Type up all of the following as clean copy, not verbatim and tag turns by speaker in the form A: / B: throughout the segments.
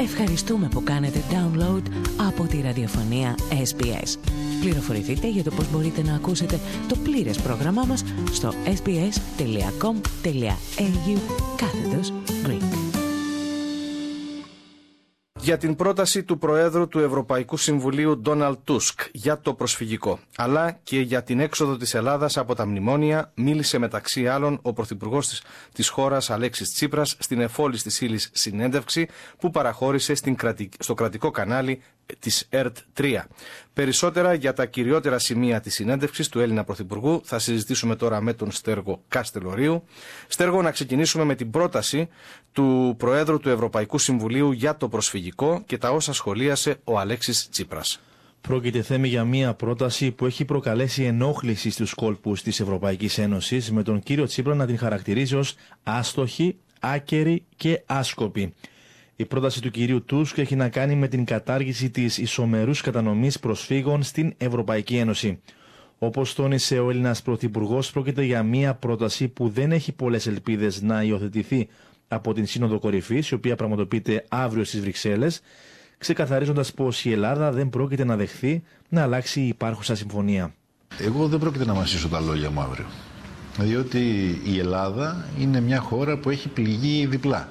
A: Ευχαριστούμε που κάνετε download από τη ραδιοφωνία SBS. Πληροφορηθείτε για το πώς μπορείτε να ακούσετε το πλήρες πρόγραμμά μας στο sbs.com.au/Greek.
B: Για την πρόταση του Προέδρου του Ευρωπαϊκού Συμβουλίου Ντόναλντ Τούσκ για το προσφυγικό, αλλά και για την έξοδο της Ελλάδας από τα μνημόνια, μίλησε μεταξύ άλλων ο Πρωθυπουργός της χώρας Αλέξης Τσίπρας στην εφόλης της ύλης συνέντευξη που παραχώρησε στο κρατικό κανάλι της ΕΡΤ3. Περισσότερα για τα κυριότερα σημεία της συνέντευξης του Έλληνα Πρωθυπουργού θα συζητήσουμε τώρα με τον Στέργο Καστελορίου. Στέργο, να ξεκινήσουμε με την πρόταση του Προέδρου του Ευρωπαϊκού Συμβουλίου για το προσφυγικό και τα όσα σχολίασε ο Αλέξης Τσίπρας.
C: Πρόκειται, Θέμη, για μια πρόταση που έχει προκαλέσει ενόχληση στους κόλπους της Ευρωπαϊκής Ένωσης, με τον κύριο Τσίπρα να την χαρακτηρίζει ως άστοχη, άκερη και άσκοπη. Η πρόταση του κυρίου Τούσκ έχει να κάνει με την κατάργηση της ισομερούς κατανομής προσφύγων στην Ευρωπαϊκή Ένωση. Όπως τόνισε ο Έλληνας Πρωθυπουργός, πρόκειται για μια πρόταση που δεν έχει πολλές ελπίδες να υιοθετηθεί από την Σύνοδο Κορυφής, η οποία πραγματοποιείται αύριο στις Βρυξέλλες, ξεκαθαρίζοντας πως η Ελλάδα δεν πρόκειται να δεχθεί να αλλάξει η υπάρχουσα συμφωνία.
D: Εγώ δεν πρόκειται να μασίσω τα λόγια μου αύριο. Διότι η Ελλάδα είναι μια χώρα που έχει πληγεί διπλά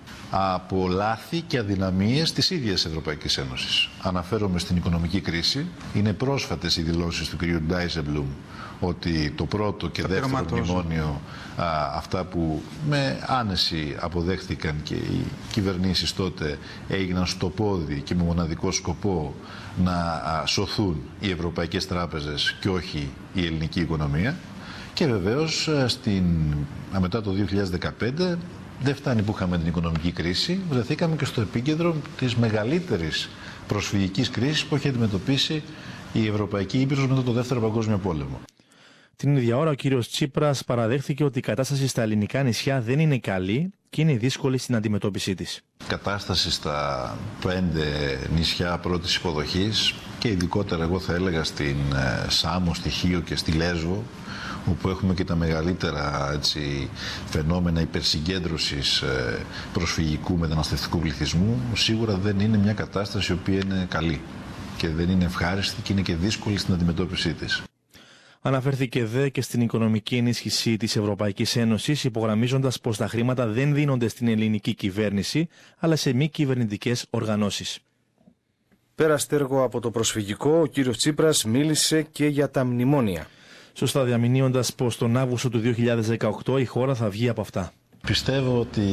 D: από λάθη και αδυναμίες της ίδιας Ευρωπαϊκής Ένωσης. Αναφέρομαι στην οικονομική κρίση. Είναι πρόσφατες οι δηλώσεις του κ. Ντάισεμπλουμ ότι το πρώτο και δεύτερο μνημόνιο, αυτά που με άνεση αποδέχθηκαν και οι κυβερνήσεις τότε, έγιναν στο πόδι και με μοναδικό σκοπό να σωθούν οι ευρωπαϊκές τράπεζες και όχι η ελληνική οικονομία. Και βεβαίως μετά το 2015 δεν φτάνει που είχαμε την οικονομική κρίση, βρεθήκαμε και στο επίκεντρο της μεγαλύτερης προσφυγικής κρίσης που έχει αντιμετωπίσει η Ευρωπαϊκή Ήπειρος μετά το Δεύτερο Παγκόσμιο Πόλεμο.
C: Την ίδια ώρα ο κύριος Τσίπρας παραδέχθηκε ότι η κατάσταση στα ελληνικά νησιά δεν είναι καλή και είναι δύσκολη στην αντιμετώπιση της.
D: Η κατάσταση στα 5 νησιά πρώτης υποδοχής και ειδικότερα εγώ θα έλεγα στην Σάμο, στη Χίο και στη Λέσβο, όπου έχουμε και τα μεγαλύτερα φαινόμενα υπερσυγκέντρωσης προσφυγικού μεταναστευτικού πληθυσμού, σίγουρα δεν είναι μια κατάσταση η οποία είναι καλή και δεν είναι ευχάριστη και είναι και δύσκολη στην αντιμετώπιση της.
C: Αναφέρθηκε δε και στην οικονομική ενίσχυση της Ευρωπαϊκής Ένωσης, υπογραμμίζοντας πως τα χρήματα δεν δίνονται στην ελληνική κυβέρνηση, αλλά σε μη κυβερνητικές οργανώσεις.
B: Πέρα, Στέργο, από το προσφυγικό, ο κύριος Τσίπρας μίλησε και για τα μνημόνια.
C: Σωστά, διαμηνύοντας πως τον Αύγουστο του 2018 η χώρα θα βγει από αυτά.
D: Πιστεύω ότι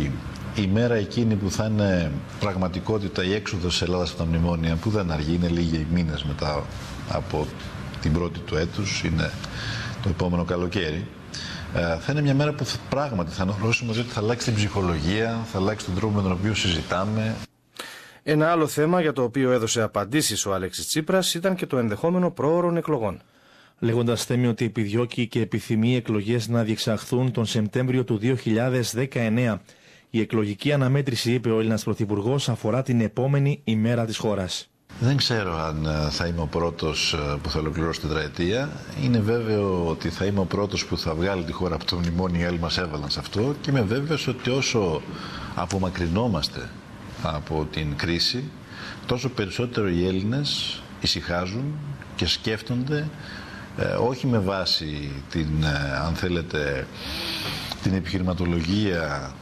D: η μέρα εκείνη που θα είναι πραγματικότητα η έξοδος της Ελλάδας από τα μνημόνια, που δεν αργεί, είναι λίγοι μήνες μετά από την πρώτη του έτους, είναι το επόμενο καλοκαίρι, θα είναι μια μέρα που πράγματι θα αναγνωρίσουμε ότι θα αλλάξει την ψυχολογία, θα αλλάξει τον τρόπο με τον οποίο συζητάμε.
B: Ένα άλλο θέμα για το οποίο έδωσε απαντήσεις ο Αλέξης Τσίπρας ήταν και το ενδεχόμενο προώρων εκλογών.
C: Λέγοντας, Θέμη, ότι επιδιώκει και επιθυμεί οι εκλογές να διεξαχθούν τον Σεπτέμβριο του 2019. Η εκλογική αναμέτρηση, είπε ο Έλληνας Πρωθυπουργός, αφορά την επόμενη ημέρα της χώρας.
D: Δεν ξέρω αν θα είμαι ο πρώτος που θα ολοκληρώσει την τετραετία. Είναι βέβαιο ότι θα είμαι ο πρώτος που θα βγάλει τη χώρα από το μνημόνιο. Οι άλλοι μας έβαλαν σε αυτό και είμαι βέβαιος ότι όσο απομακρυνόμαστε από την κρίση, τόσο περισσότερο οι Έλληνες ησυχάζουν και σκέφτονται όχι με βάση αν θέλετε, την επιχειρηματολογία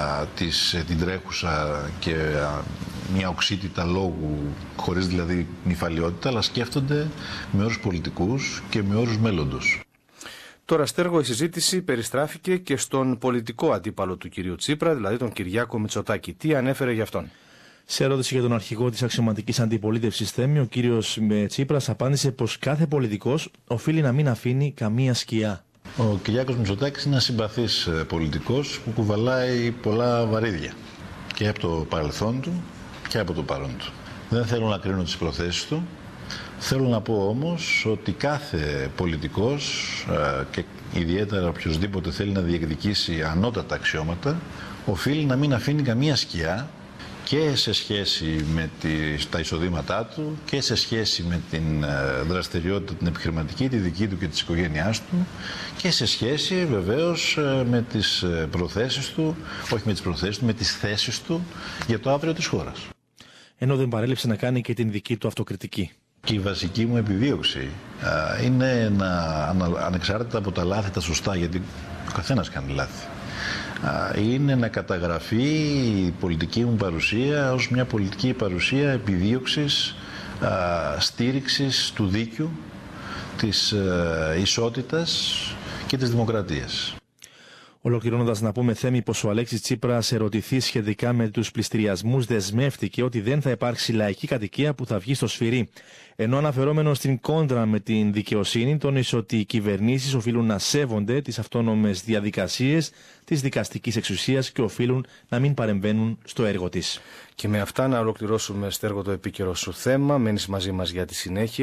D: την τρέχουσα και μια οξύτητα λόγου, χωρίς δηλαδή νηφαλιότητα, αλλά σκέφτονται με όρους πολιτικούς και με όρους μέλλοντος.
B: Τώρα, Στέργο, η συζήτηση περιστράφηκε και στον πολιτικό αντίπαλο του κυρίου Τσίπρα, δηλαδή τον Κυριάκο Μητσοτάκη. Τι ανέφερε για αυτόν?
C: Σε ερώτηση για τον αρχηγό της αξιωματικής αντιπολίτευσης Θέμη, ο κύριος Τσίπρας απάντησε πως κάθε πολιτικός οφείλει να μην αφήνει καμία σκιά.
D: Ο Κυριάκος Μητσοτάκης είναι ένας συμπαθής πολιτικός που κουβαλάει πολλά βαρύδια και από το παρελθόν του και από το παρόν του. Δεν θέλω να κρίνω τις προθέσεις του. Θέλω να πω όμως ότι κάθε πολιτικός και ιδιαίτερα οποιοσδήποτε θέλει να διεκδικήσει ανώτατα αξιώματα οφείλει να μην αφήνει καμία σκιά και σε σχέση με τα εισοδήματά του και σε σχέση με την δραστηριότητα την επιχειρηματική, τη δική του και της οικογένειάς του και σε σχέση βεβαίως με τις προθέσεις του, όχι με τις προθέσεις του, με τις θέσεις του για το αύριο της χώρας.
C: Ενώ δεν παρέλειψε να κάνει και την δική του αυτοκριτική.
D: Και η βασική μου επιδίωξη είναι ανεξάρτητα από τα λάθη τα σωστά, γιατί ο καθένας κάνει λάθη, είναι να καταγραφεί η πολιτική μου παρουσία ως μια πολιτική παρουσία επιδίωξης, στήριξης του δίκαιου, της ισότητας και της δημοκρατίας.
C: Ολοκληρώνοντας, να πούμε, Θέμη, πως ο Αλέξης Τσίπρας, ερωτηθεί σχετικά με τους πληστηριασμούς, δεσμεύτηκε ότι δεν θα υπάρξει λαϊκή κατοικία που θα βγει στο σφυρί. Ενώ αναφερόμενο στην κόντρα με την δικαιοσύνη, τόνισε ότι οι κυβερνήσεις οφείλουν να σέβονται τις αυτόνομες διαδικασίες της δικαστικής εξουσίας και οφείλουν να μην παρεμβαίνουν στο έργο της.
B: Και με αυτά να ολοκληρώσουμε, Στέργο, το επίκαιρο σου θέμα. Μένεις μαζί μας για τη συνέχεια.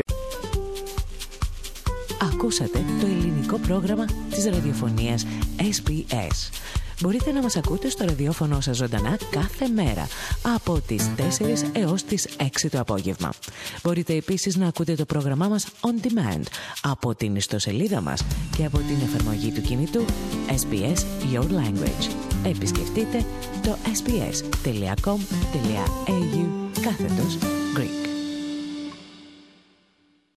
A: Ακούσατε το ελληνικό πρόγραμμα της ραδιοφωνίας SBS. Μπορείτε να μας ακούτε στο ραδιόφωνο σας ζωντανά κάθε μέρα από τις 4 έως τις 6 το απόγευμα. Μπορείτε επίσης να ακούτε το πρόγραμμά μας on demand από την ιστοσελίδα μας και από την εφαρμογή του κινητού SBS Your Language. Επισκεφτείτε το sbs.com.au/Greek.